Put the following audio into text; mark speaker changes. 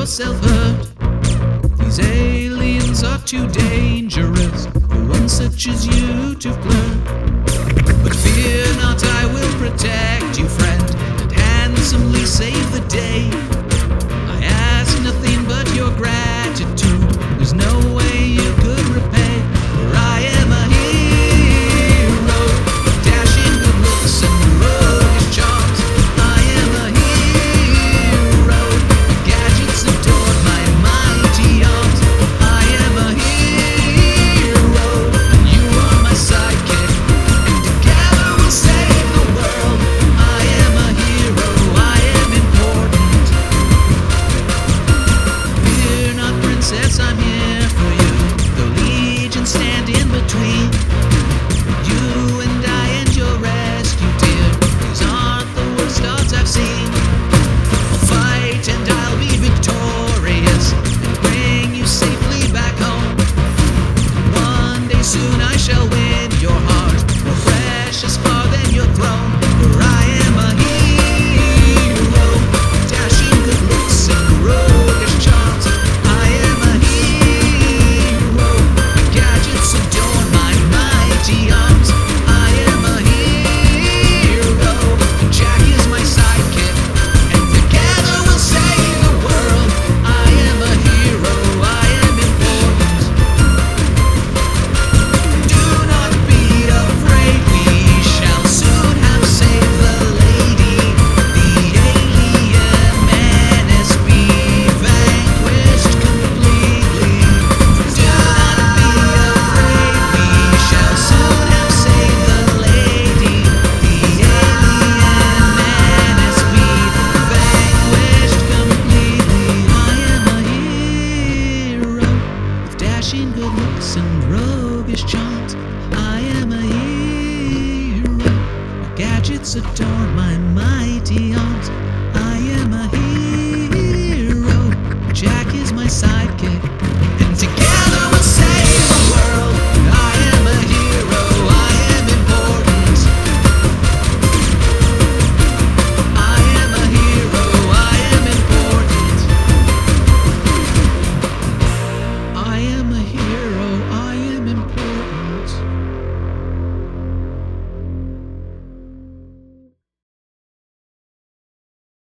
Speaker 1: yourself hurt. These aliens are too dangerous for one such as you to flirt. But fear not, I will protect you, friend, and handsomely save the day. I ask nothing but your gratitude. There's no way you could repay, for I am a hero, dashing good looks and roguish charms. I am a hero, gadgets adorn my mighty arms. I am a hero, and you are my sidekick, and together we'll save the world. I am a hero, I am important. Fear not, princess, I'm here for you. The legion stand in between you and I and your rescue, dear. These aren't the worst odds I've seen. I'll fight and I'll be victorious and bring you safely back home. One day soon I shall win your heart, more precious far than your throne. For I am a hero, dashing good looks and roguish charms. I am a hero, gadgets adorn my mighty arms. I am a hero, Jack is my sidekick, and together we'll save the world. I am a hero, I am important. Do not be afraid, we shall soon have saved the lady. The alien menace be vanquished completely. Do not be afraid, we shall soon have saved the lady. The alien menace be vanquished completely. I am a hero, with dashing good looks and roguish charms. I am a hero, my gadgets adorn my mighty arms.